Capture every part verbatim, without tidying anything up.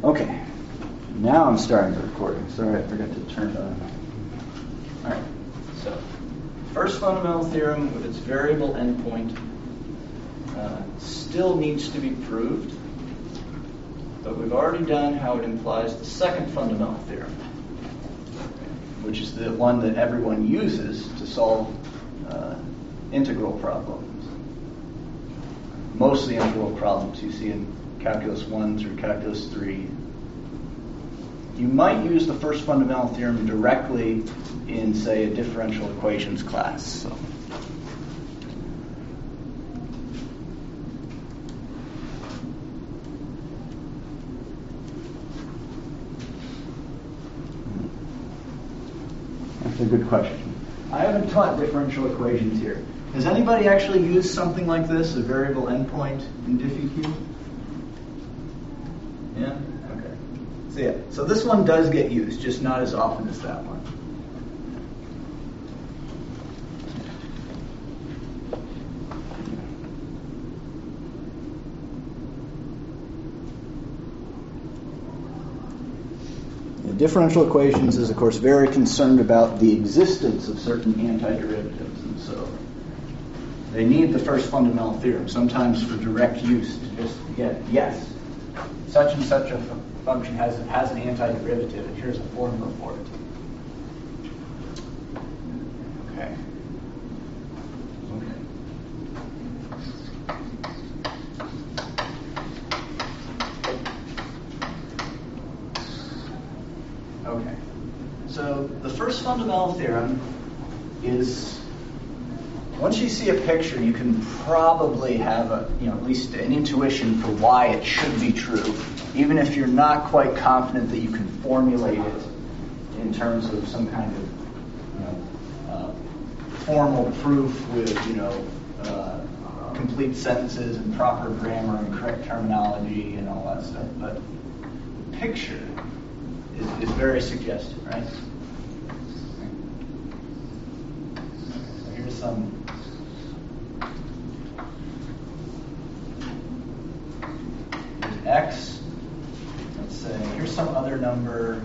Okay, now I'm starting the recording. Sorry, I forgot to turn it on. All right, so first fundamental theorem with its variable endpoint uh, still needs to be proved, but we've already done how it implies the second fundamental theorem, which is the one that everyone uses to solve uh, integral problems. Most of the integral problems you see in Calculus one through Calculus three. You might use the first fundamental theorem directly in, say, a differential equations class. So. That's a good question. I haven't taught differential equations here. Has anybody actually used something like this, a variable endpoint in DiffyQ? Yeah? Okay. So yeah, so this one does get used, just not as often as that one. The differential equations is, of course, very concerned about the existence of certain antiderivatives, and so they need the first fundamental theorem, sometimes for direct use, to just get, yes, such and such a f- function has, has an antiderivative, and here's a formula for it. Okay. Okay. Okay. So the first fundamental theorem is, once you see a picture, you can probably have a, you know, at least an intuition for why it should be true, even if you're not quite confident that you can formulate it in terms of some kind of, you know, uh, formal proof with, you know, uh, complete sentences and proper grammar and correct terminology and all that stuff. But the picture is, is very suggestive, right? So here's some. X, let's say, here's some other number.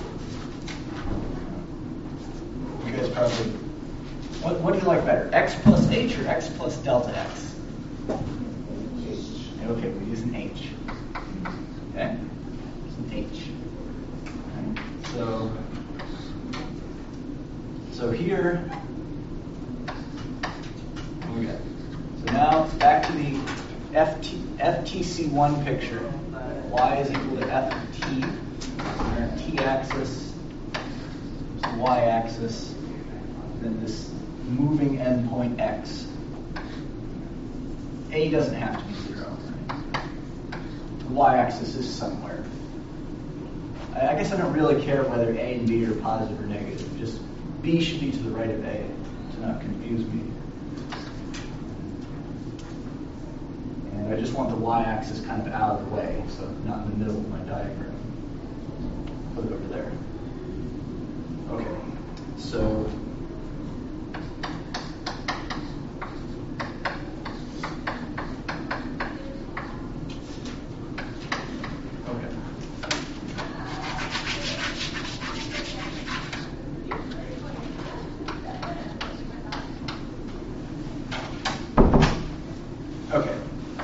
You guys probably, what, what do you like better, X plus H or X plus delta X? H. Okay, we use an H. Okay, use an H. Okay. So, so here, what do we got? So now it's back to the F T, F T C one picture. Y is equal to F of T. Our T-axis, the Y-axis, then this moving endpoint X. A doesn't have to be zero. Right? The Y-axis is somewhere. I, I guess I don't really care whether A and B are positive or negative. Just B should be to the right of A to not confuse me. I just want the y-axis kind of out of the way, so not in the middle of my diagram. Put it over there. Okay, so okay. Okay.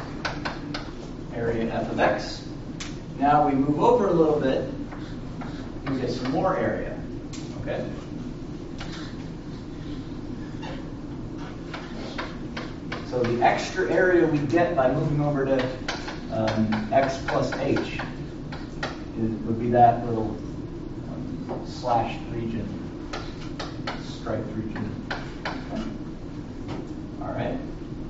Area f of x. Now we move over a little bit and we get some more area. Okay? So the extra area we get by moving over to um, x plus h is, would be that little um, slashed region, striped region. Okay. All right.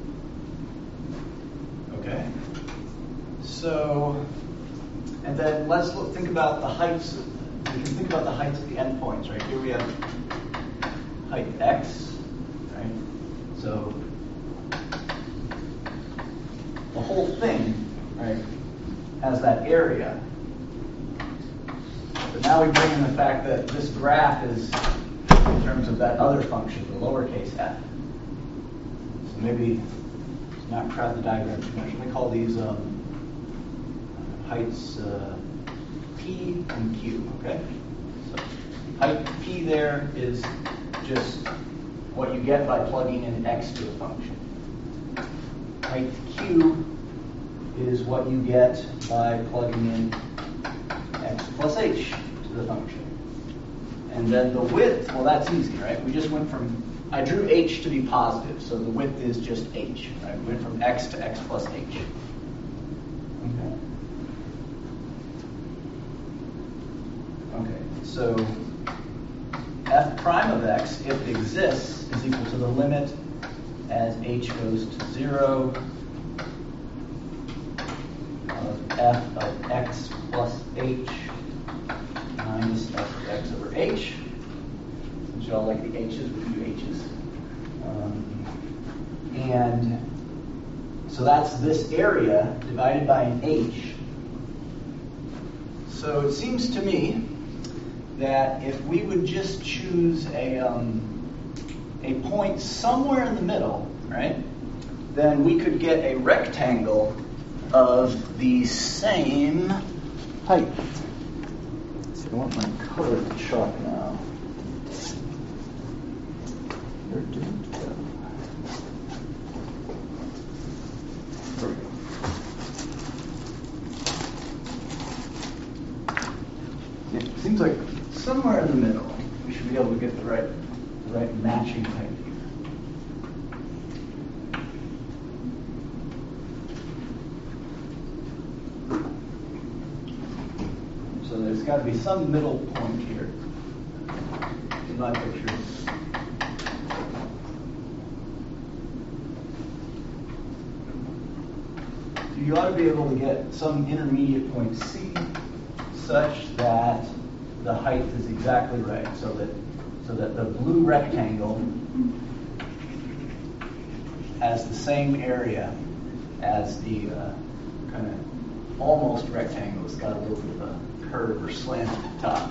Okay. So, and then let's look, think about the heights. We can think about the heights of the endpoints, right? Here we have height x, right? So the whole thing, right, has that area. But now we bring in the fact that this graph is in terms of that other function, the lowercase f. So maybe not crowd the diagram too much. Let me call these um, heights uh, P and Q, okay? So height P there is just what you get by plugging in x to a function. Height Q is what you get by plugging in x plus h to the function. And then the width, well, that's easy, right? We just went from, I drew h to be positive, so the width is just h, right? We went from x to x plus h. Okay. Okay, so f prime of x, if it exists, is equal to the limit as h goes to zero of f of x plus h minus f of x over h. Since you all like the h's, we do h's. Um, and so that's this area divided by an h. So it seems to me that if we would just choose a, um, a point somewhere in the middle, right, then we could get a rectangle of the same height. So I want my colored chalk now. Where did it go? There we go. It seems like somewhere in the middle, we should be able to get the right, the right matching height here. So there's got to be some middle point here in my picture. So you ought to be able to get some intermediate point C such that the height is exactly right, so that so that the blue rectangle has the same area as the uh, kind of almost rectangle. It's got a little bit of a curve or slant at the top.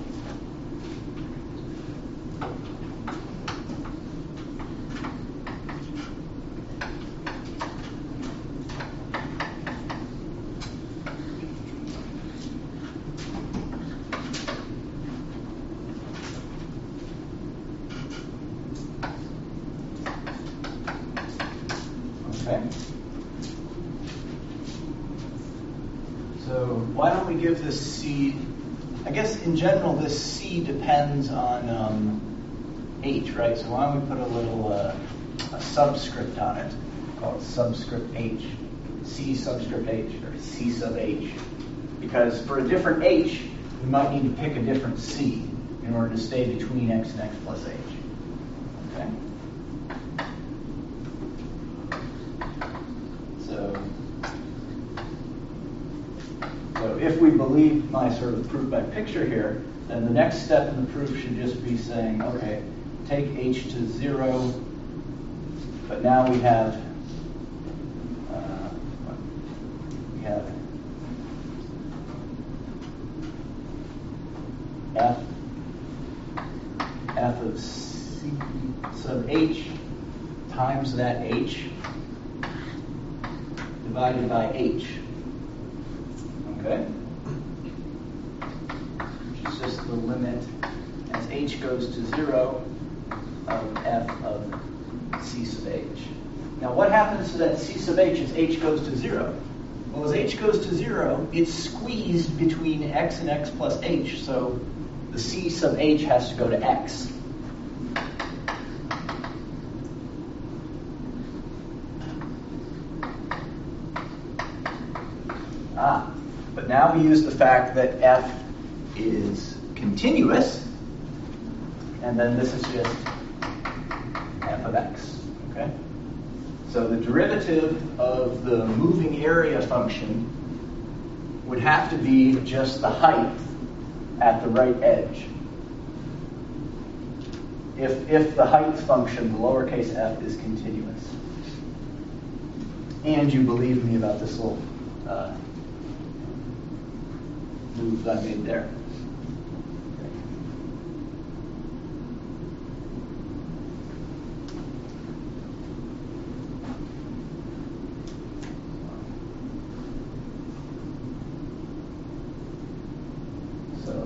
Okay. So why don't we give this C, I guess in general this C depends on um, H, right? So why don't we put a little uh, a subscript on it, call it subscript H, C subscript H, or C sub H. Because for a different H, we might need to pick a different C in order to stay between x and x plus H. Okay? So, so if we believe my sort of proof by picture here, then the next step in the proof should just be saying, okay, take h to zero, but now we have uh, we have f f of c sub h times that h divided by h. Okay? Which is just the limit as h goes to zero of f of c sub h. Now what happens to that c sub h as h goes to zero? Well, as h goes to zero, it's squeezed between x and x plus h, so the c sub h has to go to x. Ah, but now we use the fact that f is continuous, and then this is just f of x, okay? So the derivative of the moving area function would have to be just the height at the right edge. If, if the height function, the lowercase f, is continuous. And you believe me about this little uh, move that I made there.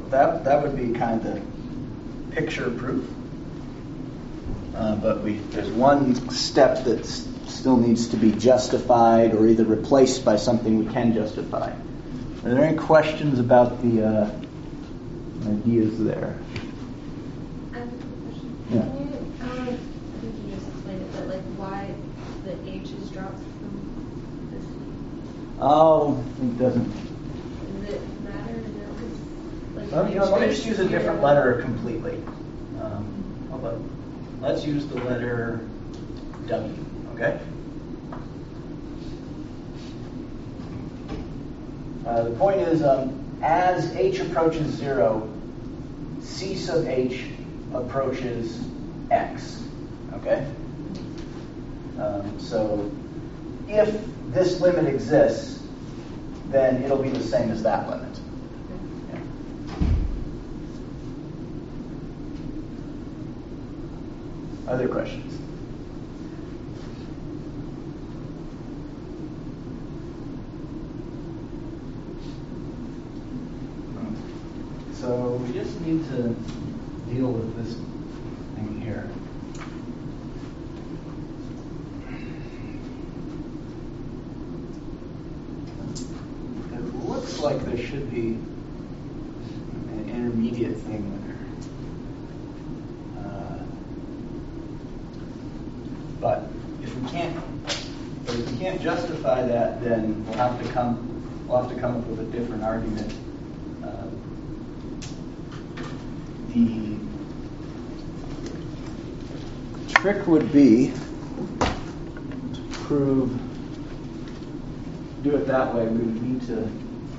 that that would be kind of the picture proof. Uh, but we there's one step that still needs to be justified or either replaced by something we can justify. Are there any questions about the uh, ideas there? I have a question. Yeah. Can you, I don't know if, I think you just explained it, but like why the H is dropped from this? Oh, it doesn't. Does it matter to know? 'Cause, like, Well, you know, let me just use a different here- letter completely. Um, how about, let's use the letter W, okay? Uh, the point is, um, as H approaches zero, C sub H approaches X, okay? Um, so if this limit exists, then it'll be the same as that limit. Yeah. Other questions? So we just need to deal with this thing here. It looks like there should be an intermediate thing there. Uh, but if we can't, but if we can't justify that, then we'll have to come, we'll have to come up with a different argument. Uh, the trick would be to prove, do it that way. We would need to.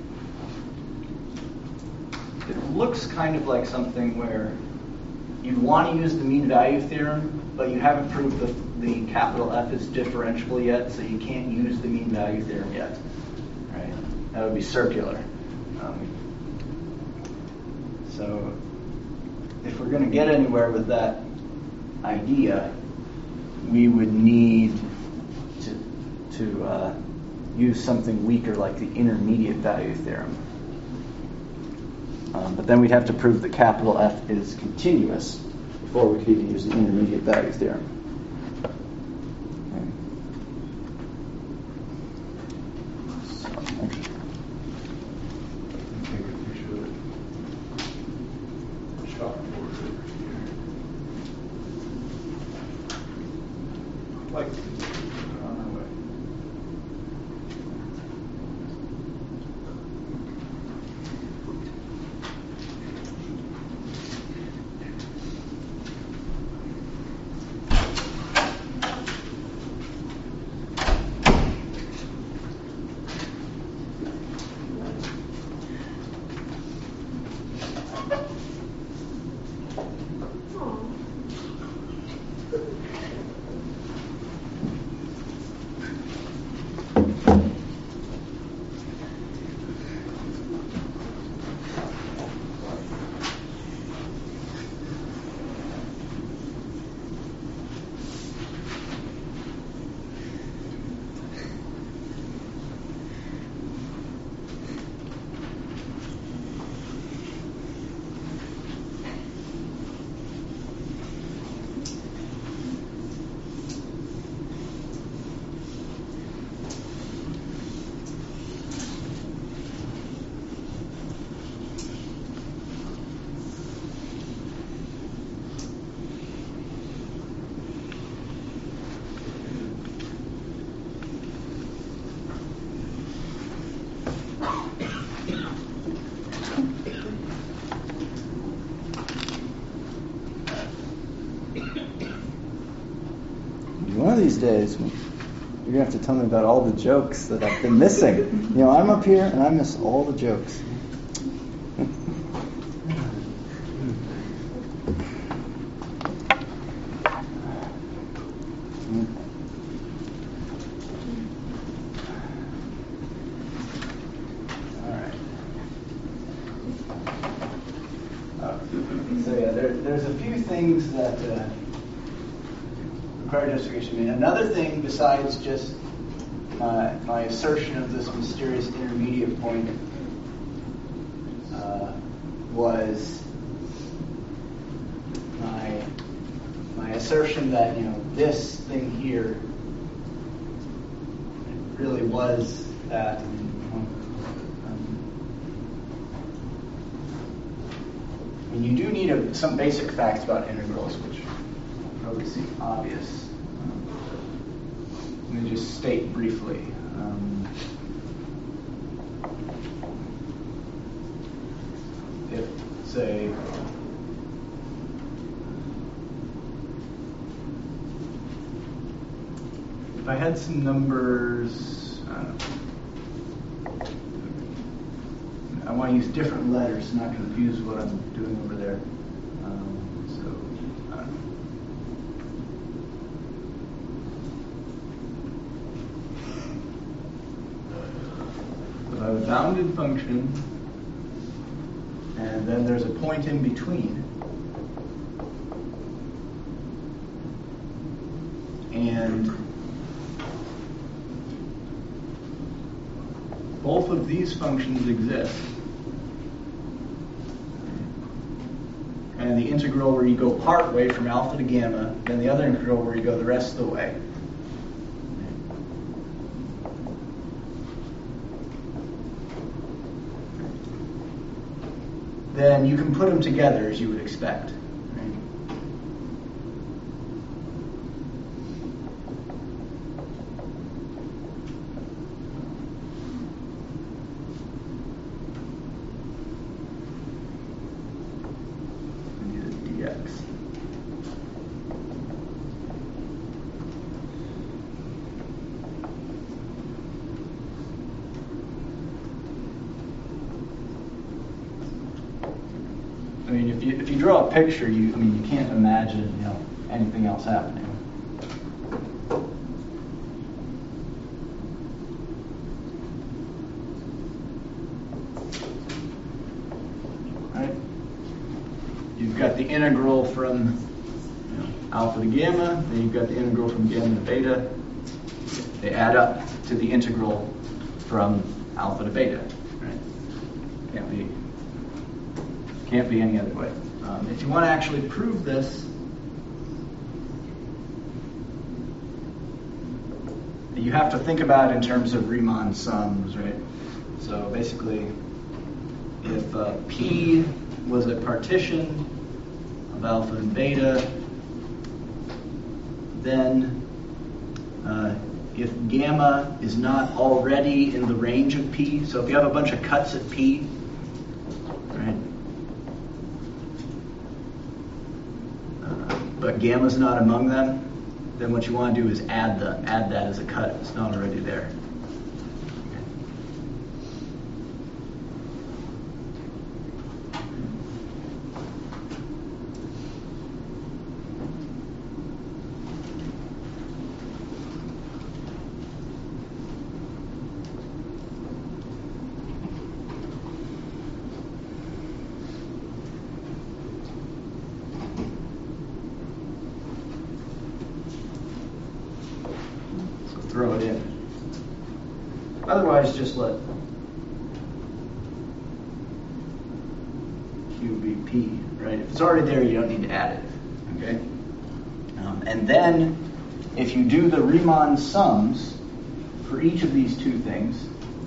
It looks kind of like something where you'd want to use the mean value theorem, but you haven't proved the, the capital F is differentiable yet, so you can't use the mean value theorem yet. Right? That would be circular. Um, so if we're going to get anywhere with that idea, we would need to to uh, use something weaker like the intermediate value theorem. Um, but then we'd have to prove that capital F is continuous before we could even use the intermediate value theorem. Okay. Take a picture of the chalkboard over here. Like, on our way. One of these days, you're going to have to tell me about all the jokes that I've been missing. You know, I'm up here and I miss all the jokes. All right. Uh, so yeah, there, there's a few things that uh, require justification. I mean, another thing besides just my, my assertion of this mysterious intermediate point uh, was my my assertion that, you know, this thing here really was that. Um, I mean, you do need a, some basic facts about integrals, which probably seem obvious. Um, let me just state briefly. Um, if, say, if I had some numbers, I don't know. I want to use different letters to not confuse what I'm doing over there. Um, so, I don't know. So I have a bounded function, and then there's a point in between. And both of these functions exist. And the integral where you go part way from alpha to gamma, and the other integral where you go the rest of the way. Then you can put them together as you would expect. Right? Dx. I mean, if you if you draw a picture, you I mean you can't imagine, you know, anything else happening. Right? You've got the integral from, you know, alpha to gamma, then you've got the integral from gamma to beta. They add up to the integral from alpha to beta. Right? Can't be can't be any other way. Um, if you want to actually prove this, you have to think about it in terms of Riemann sums, right? So basically, if uh, P was a partition of alpha and beta, then uh, if gamma is not already in the range of P, so if you have a bunch of cuts at P, right, uh, but gamma's not among them, then what you want to do is add the add that as a cut if it's not already there. Throw it in. Otherwise, just let Q be P, right? If it's already there, you don't need to add it, okay? Um, and then, if you do the Riemann sums for each of these two things,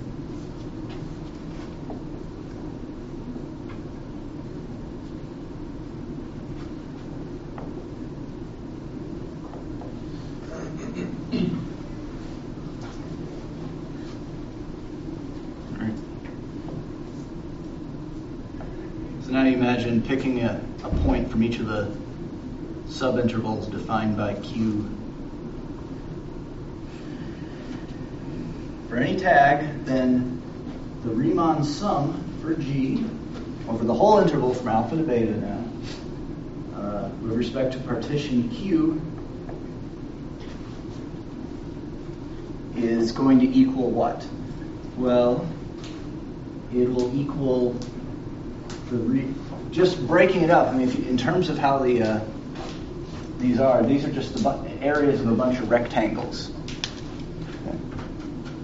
now you imagine picking a, a point from each of the subintervals defined by Q. For any tag, then the Riemann sum for G, over the whole interval from alpha to beta now, uh, with respect to partition Q, is going to equal what? Well, it will equal the re- just breaking it up. I mean, if you, in terms of how the uh, these are, these are just the bu- areas of a bunch of rectangles. Okay.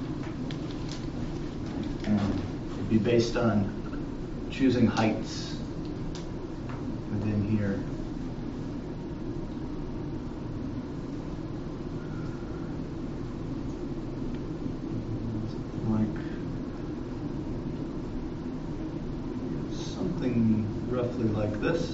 And it'd be based on choosing heights roughly like this.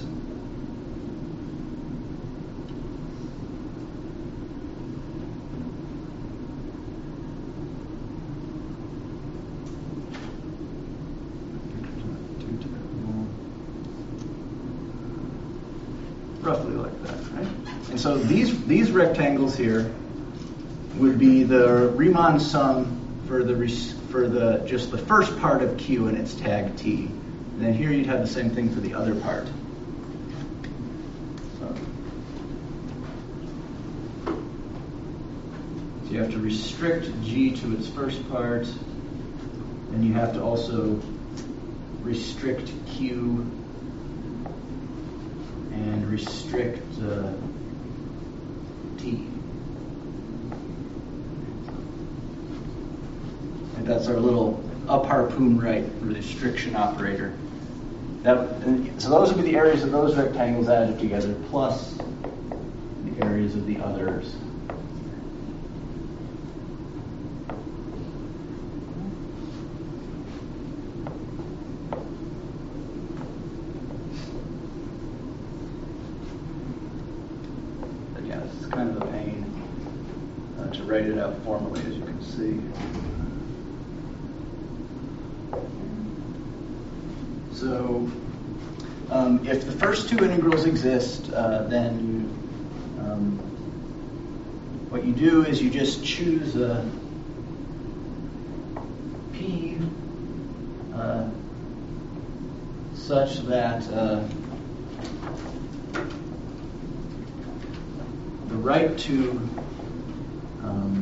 Roughly like that, right? And so these these rectangles here would be the Riemann sum for the res- for the just the first part of Q and its tag T. And then here you'd have the same thing for the other part. So, so you have to restrict G to its first part, and you have to also restrict Q and restrict uh, T. And that's our little up harpoon right restriction operator. That, so those would be the areas of those rectangles added together, plus the areas of the others. It's kind of a pain uh, to write it out formally, as you can see. So, um, if the first two integrals exist, uh, then you, um, what you do is you just choose a p uh, such that uh, the right two um,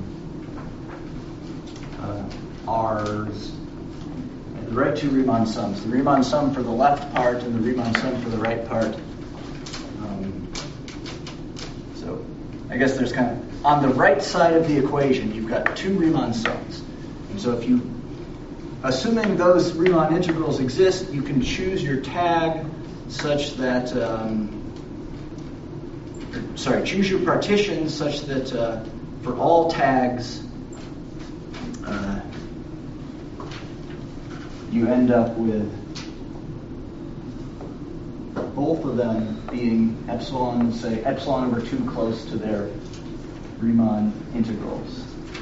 uh, R's, the right two Riemann sums, the Riemann sum for the left part and the Riemann sum for the right part. Um, so I guess there's kind of, on the right side of the equation, you've got two Riemann sums. And so if you, assuming those Riemann integrals exist, you can choose your tag such that, um, sorry, choose your partition such that uh, for all tags, uh, you end up with both of them being epsilon, say epsilon over two close to their Riemann integrals.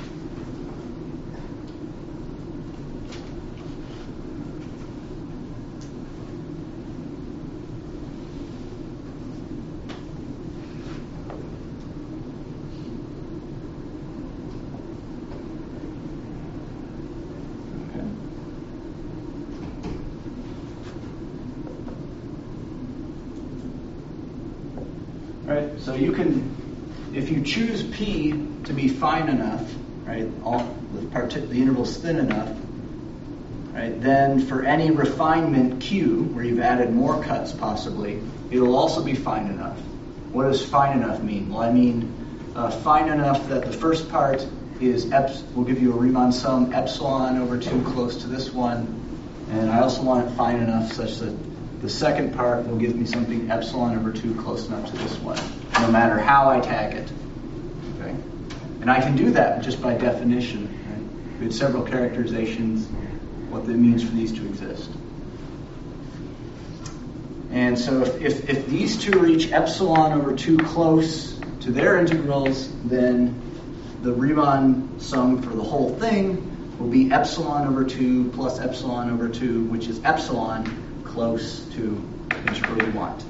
Right, so you can, if you choose P to be fine enough, right, all the, partic- the interval's thin enough, right, then for any refinement Q, where you've added more cuts possibly, it'll also be fine enough. What does fine enough mean? Well, I mean uh, fine enough that the first part is, eps- will give you a Riemann sum epsilon over two close to this one, and I also want it fine enough such that the second part will give me something epsilon over two close enough to this one, no matter how I tag it. Okay? And I can do that just by definition. Right? We had several characterizations, what that means for these to exist. And so if, if, if these two reach epsilon over two close to their integrals, then the Riemann sum for the whole thing will be epsilon over two plus epsilon over two, which is epsilon close to the integral you want.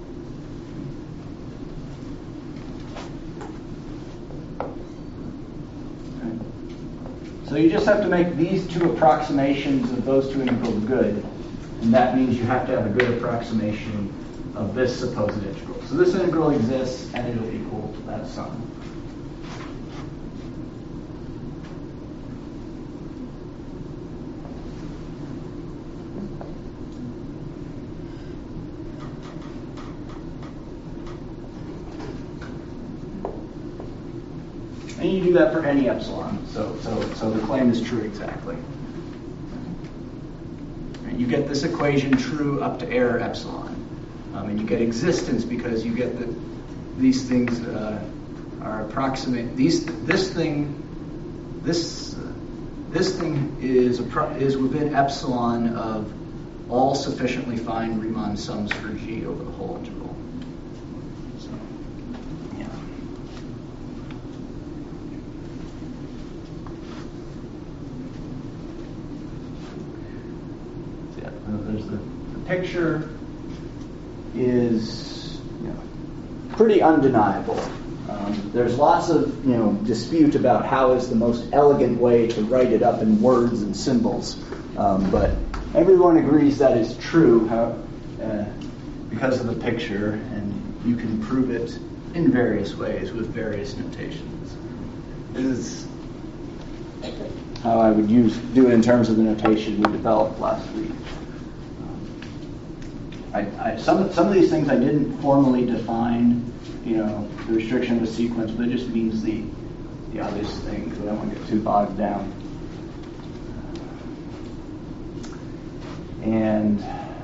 Okay. So you just have to make these two approximations of those two integrals good, and that means you have to have a good approximation of this supposed integral. So this integral exists, and it'll equal that sum. And you do that for any epsilon, so so so the claim is true exactly. And you get this equation true up to error epsilon, um, and you get existence because you get that these things uh, are approximate. These this thing this uh, this thing is appro- is within epsilon of all sufficiently fine Riemann sums for G over the whole interval. So, yeah. So, yeah, there's the, the picture is, you know, pretty undeniable. Um, there's lots of, you know, dispute about how is the most elegant way to write it up in words and symbols, um, but everyone agrees that is true how, uh, because of the picture, and you can prove it in various ways with various notations. This is how I would use do it in terms of the notation we developed last week. I, I, some some of these things I didn't formally define, you know, the restriction of a sequence, but it just means the the obvious thing, because I don't want to get too bogged down. And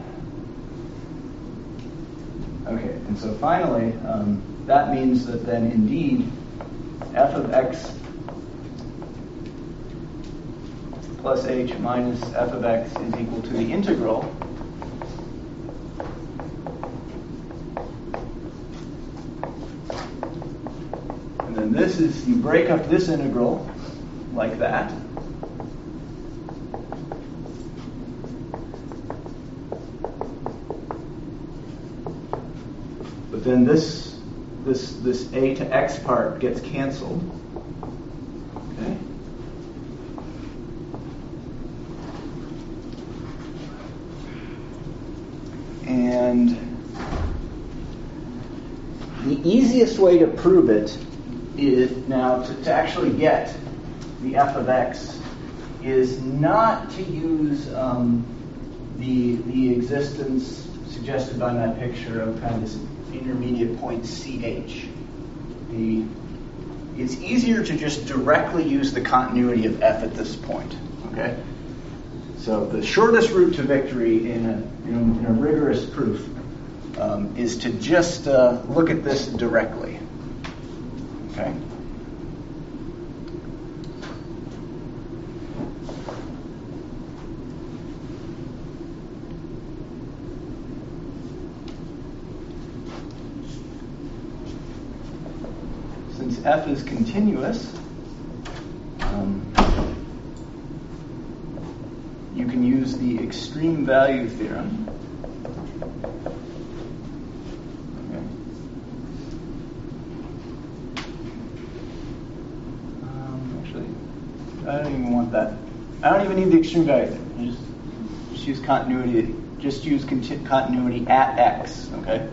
okay, and so finally, um, that means that then indeed f of x plus h minus f of x is equal to the integral and this is, you break up this integral like that. But then this this this a to x part gets canceled. Okay? And the easiest way to prove it is now to, to actually get the f of x is not to use um, the the existence suggested by that picture of kind of this intermediate point C H. The it's easier to just directly use the continuity of f at this point. Okay, so the shortest route to victory in a in a, in a rigorous proof um, is to just uh, look at this directly. Okay. Since f is continuous, um, you can use the extreme value theorem. I don't even want that. I don't even need the extreme value. I just, just use continuity. Just use conti- continuity at x. Okay.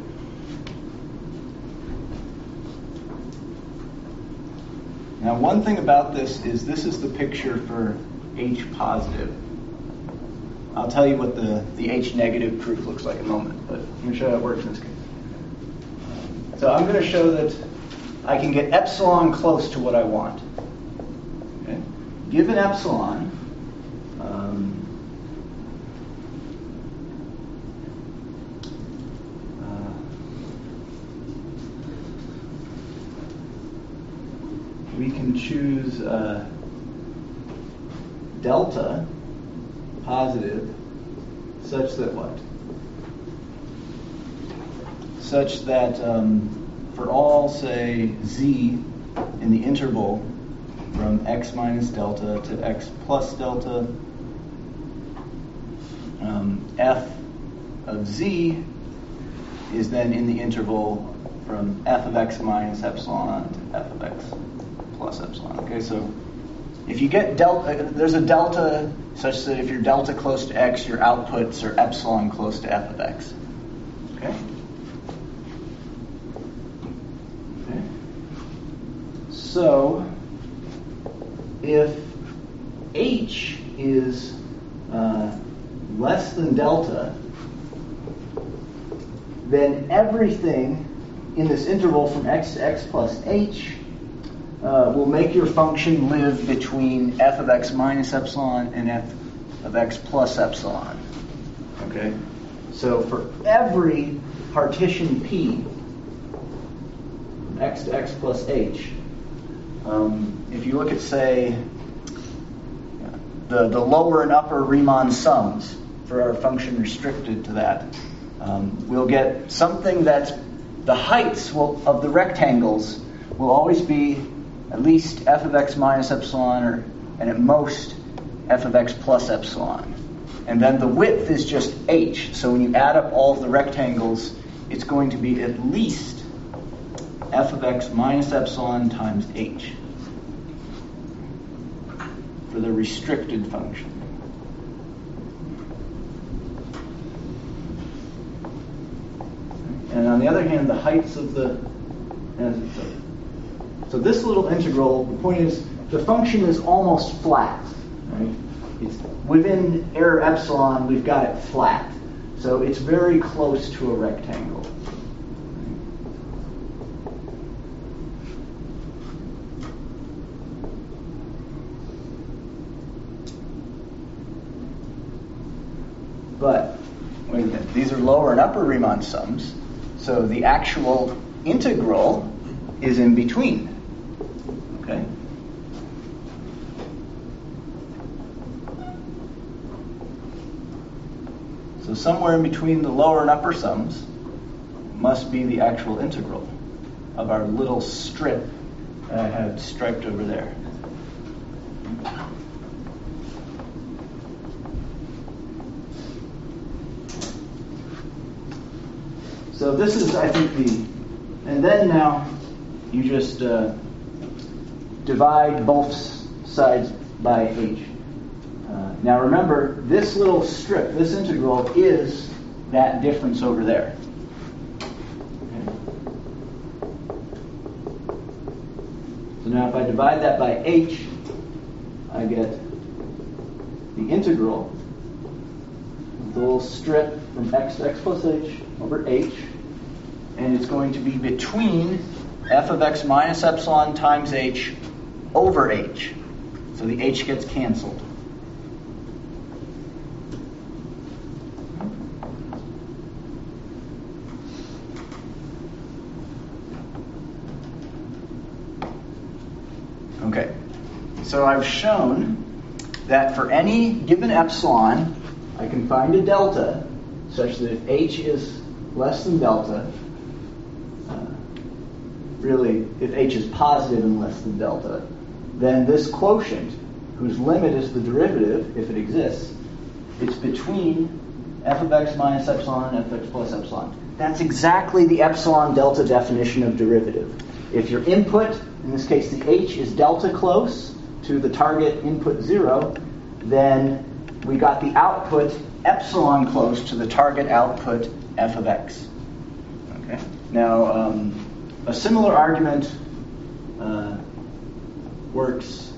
Now, one thing about this is this is the picture for H positive. I'll tell you what the, the H negative proof looks like in a moment, but I'm going to show you how it works in this case. So I'm going to show that I can get epsilon close to what I want. Okay. Given epsilon, um, uh, we can choose uh, delta positive such that what? Such that um, for all, say, z in the interval from x minus delta to x plus delta, um, f of z is then in the interval from f of x minus epsilon to f of x plus epsilon. Okay, so if you get delta, there's a delta such that if you're delta close to x, your outputs are epsilon close to f of x. Okay? Okay. So if h is uh, less than delta, then everything in this interval from x to x plus h uh, will make your function live between f of x minus epsilon and f of x plus epsilon. Okay? So for every partition P, from x to x plus h, um, if you look at, say, the, the lower and upper Riemann sums, for our function restricted to that, um, we'll get something that's the heights will, of the rectangles will always be at least f of x minus epsilon, or and at most f of x plus epsilon. And then the width is just h. So when you add up all of the rectangles, it's going to be at least f of x minus epsilon times h for the restricted function. And on the other hand, the heights of the... So this little integral, the point is, the function is almost flat, right? It's within error epsilon, we've got it flat. So it's very close to a rectangle. But wait a minute, these are lower and upper Riemann sums, so the actual integral is in between. Okay? So somewhere in between the lower and upper sums must be the actual integral of our little strip that I have striped over there. So this is, I think, the... And then now you just uh, divide both sides by h. Uh, now remember, this little strip, this integral, is that difference over there. Okay. So now if I divide that by h, I get the integral of the little strip from x to x plus h over h, and it's going to be between f of x minus epsilon times h over h. So the h gets canceled. Okay, so I've shown that for any given epsilon, I can find a delta such that if h is less than delta, uh, really, if h is positive and less than delta, then this quotient, whose limit is the derivative, if it exists, it's between f of x minus epsilon and f of x plus epsilon. That's exactly the epsilon delta definition of derivative. If your input, in this case the h, is delta close to the target input zero, then we got the output epsilon close to the target output f of x. Okay. Now, um, a similar argument uh, works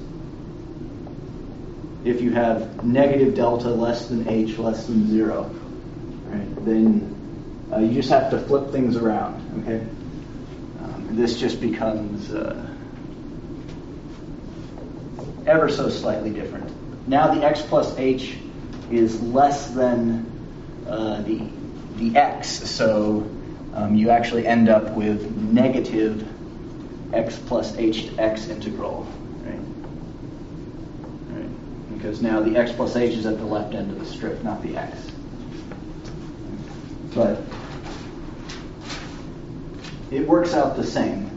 if you have negative delta less than h less than zero. Right? Then uh, you just have to flip things around. Okay. Um, this just becomes uh, ever so slightly different. Now the x plus h is less than uh, the the x, so um, you actually end up with negative x plus h to x integral, right? Right? Because now the x plus h is at the left end of the strip, not the x. But it works out the same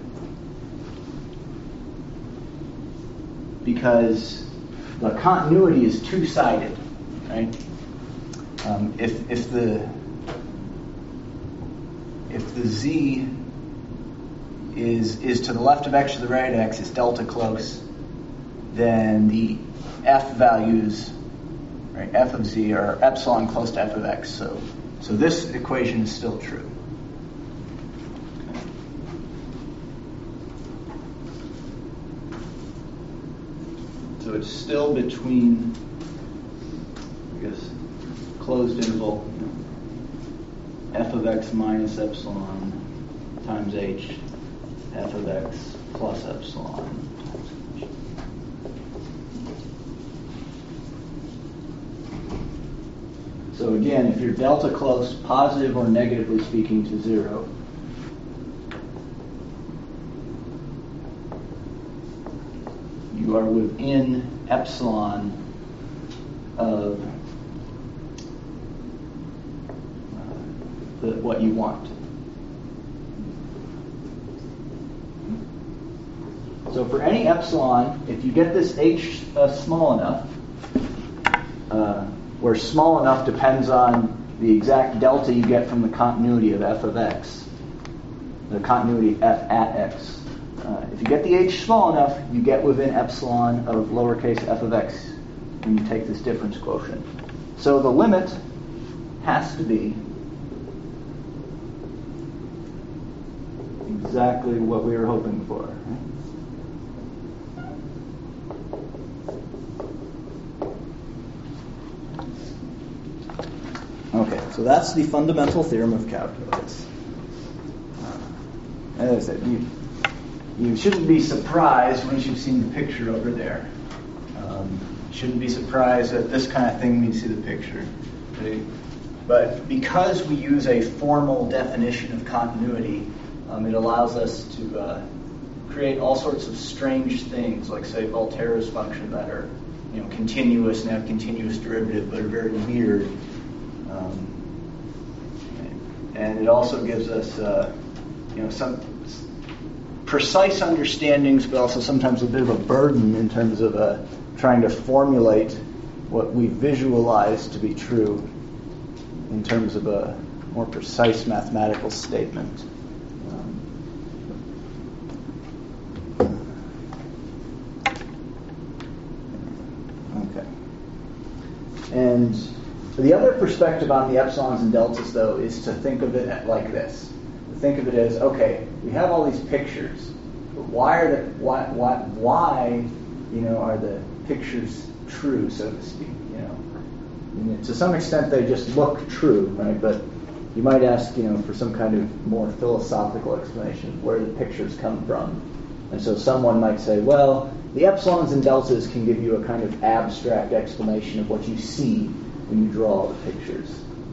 because the continuity is two-sided, right? Um, if if the if the z is is to the left of x to the right of x, is delta close, then the f values, right, f of z are epsilon close to f of x. So so this equation is still true. So it's still between, I guess, closed interval f of x minus epsilon times h, f of x plus epsilon times h. So again, if you're delta close, positive or negatively speaking to zero, you are within epsilon of the, what you want. So for any epsilon, if you get this h uh, small enough, uh, where small enough depends on the exact delta you get from the continuity of f of x, the continuity of f at x. Uh, if you get the h small enough, you get within epsilon of lowercase f of x when you take this difference quotient. So the limit has to be exactly what we were hoping for. Right? Okay, so that's the fundamental theorem of calculus. As I said, you, you shouldn't be surprised once you've seen the picture over there. Um, you shouldn't be surprised at this kind of thing when you see the picture. Okay? But because we use a formal definition of continuity, um, it allows us to uh, create all sorts of strange things, like, say, Volterra's function that are, you know, continuous and have continuous derivative, but are very weird. Um, and it also gives us, uh, you know, some precise understandings, but also sometimes a bit of a burden in terms of uh, trying to formulate what we visualize to be true in terms of a more precise mathematical statement. Um, okay. And the other perspective on the epsilons and deltas, though, is to think of it like this. To think of it as, okay, we have all these pictures, but why are the why why why you know are the pictures true, so to speak? You know, and to some extent they just look true, right? But you might ask, you know, for some kind of more philosophical explanation of where the pictures come from. And so someone might say, well, the epsilons and deltas can give you a kind of abstract explanation of what you see when you draw the pictures.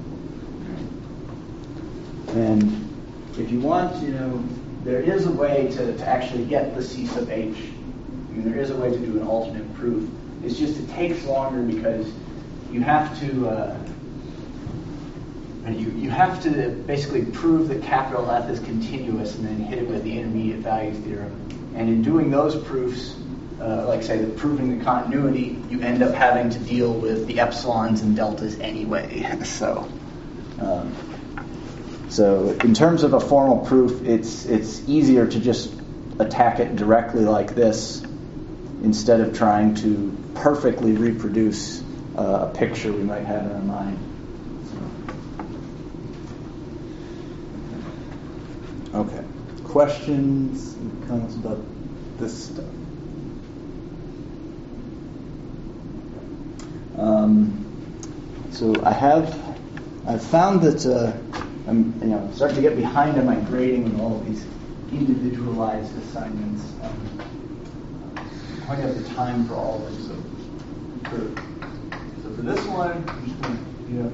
And if you want, you know, there is a way to, to actually get the C sub h. I mean, there is a way to do an alternate proof. It's just it takes longer because you have to uh, you you have to basically prove that capital F is continuous and then hit it with the intermediate values theorem. And in doing those proofs, Uh, like say, the proving the continuity, you end up having to deal with the epsilons and deltas anyway. so, um, so in terms of a formal proof, it's it's easier to just attack it directly like this instead of trying to perfectly reproduce uh, a picture we might have in our mind. So. Okay. Questions and comments about this stuff? Um, so I have, I've found that uh, I'm, you know, starting to get behind on my grading with all of these individualized assignments. Um, I don't have the time for all of them. So for, so for this one, I'm just going to, you know,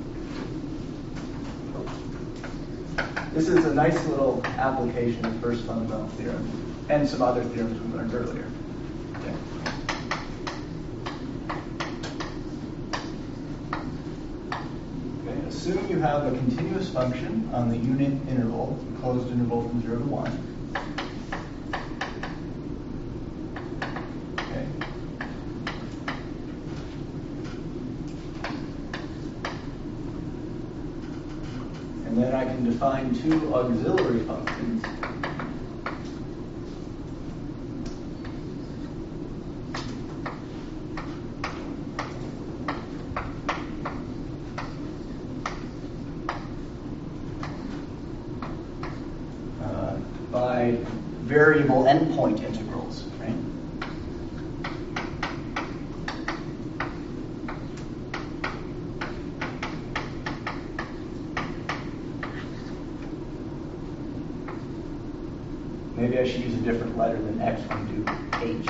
this is a nice little application of first fundamental theorem and some other theorems we learned earlier. Okay. Assume you have a continuous function on the unit interval, closed interval from zero to one. Okay. And then I can define two auxiliary functions. By variable endpoint integrals, right? Maybe I should use a different letter than X when I do H.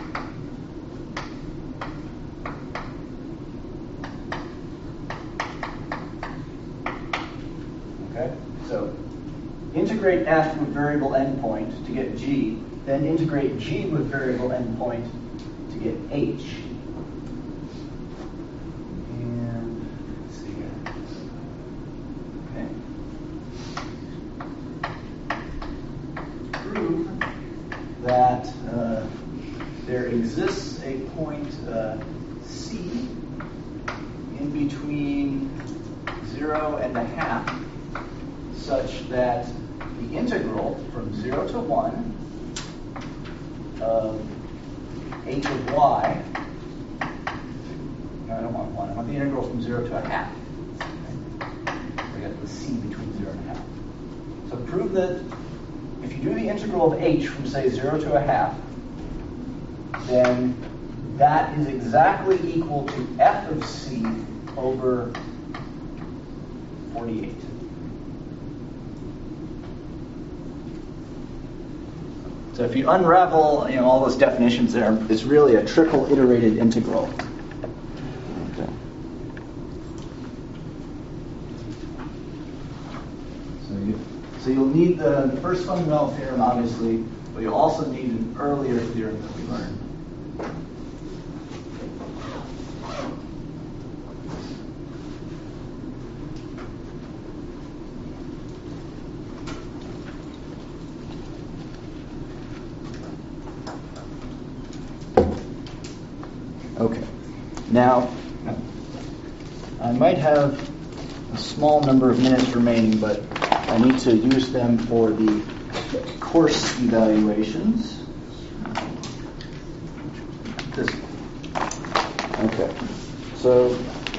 Okay, so integrate F with variable endpoint to get G, then integrate G with variable endpoint to get H. And let's see here. Okay. point uh, C in between zero and a half, such that the integral from zero to one of h of y, no, I don't want one, I want the integral from zero to a half. I got the c between zero and a half. So prove that if you do the integral of h from, say, zero to a half, then that is exactly equal to f of c over forty-eight. So if you unravel, you know, all those definitions there, it's really a triple iterated integral. Okay. So, you, so you'll need the first fundamental theorem, obviously, but you'll also need an earlier theorem that we learned. Okay. Now, I might have a small number of minutes remaining, but I need to use them for the course evaluations. This. Okay. So,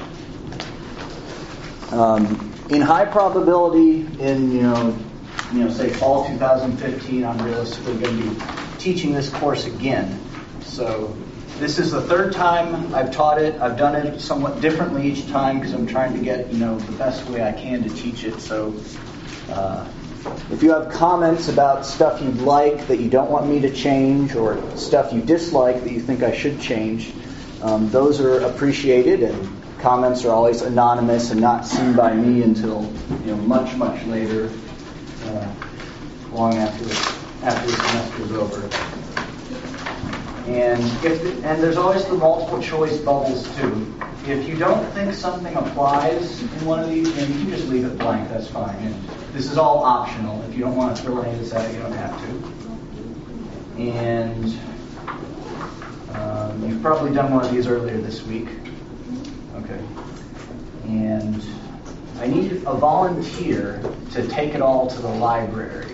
um, in high probability, in you know, you know, say fall two thousand fifteen, I'm realistically going to be teaching this course again. So. This is the third time I've taught it. I've done it somewhat differently each time because I'm trying to get, you know, the best way I can to teach it. So uh, if you have comments about stuff you'd like that you don't want me to change, or stuff you dislike that you think I should change, um, those are appreciated, and comments are always anonymous and not seen by me until, you know, much, much later, uh, long after the, after the semester is over. And if the, and there's always the multiple choice bubbles too. If you don't think something applies in one of these, then you can just leave it blank. That's fine. And this is all optional. If you don't want to fill any of this out, you don't have to. And um, you've probably done one of these earlier this week. Okay. And I need a volunteer to take it all to the library.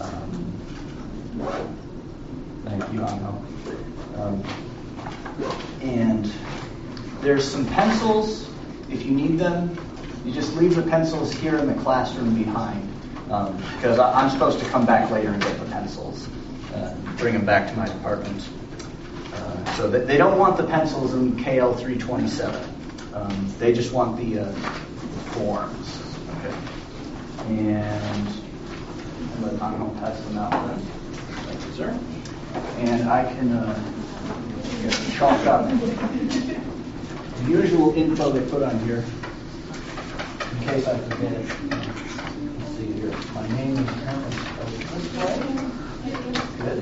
Um, thank you, Anno. Um, and there's some pencils. If you need them, you just leave the pencils here in the classroom behind, um, because I, I'm supposed to come back later and get the pencils, uh, bring them back to my department. Uh, so that they don't want the pencils in K L three twenty-seven. Um, they just want the, uh, the forms. Okay. And let Anno pass them out then. Thank you, sir. And I can uh, chalk up the usual info they put on here in case I forget it. Let's see here. My name is apparently spelled this way. Good.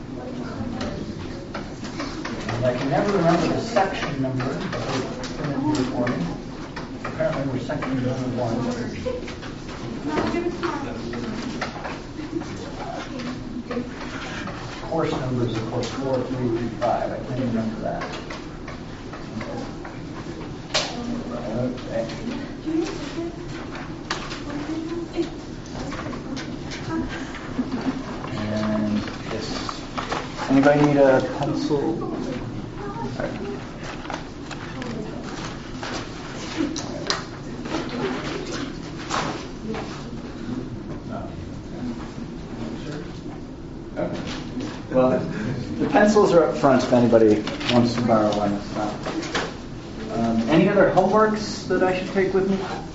And I can never remember the section number that they printed here for me. Apparently we're section number one. Course numbers, of course, four, three, three, five. I can't remember that. Okay. And this. Anybody need a pencil? All right. Well, the pencils are up front if anybody wants to borrow one. Um, any other homeworks that I should take with me?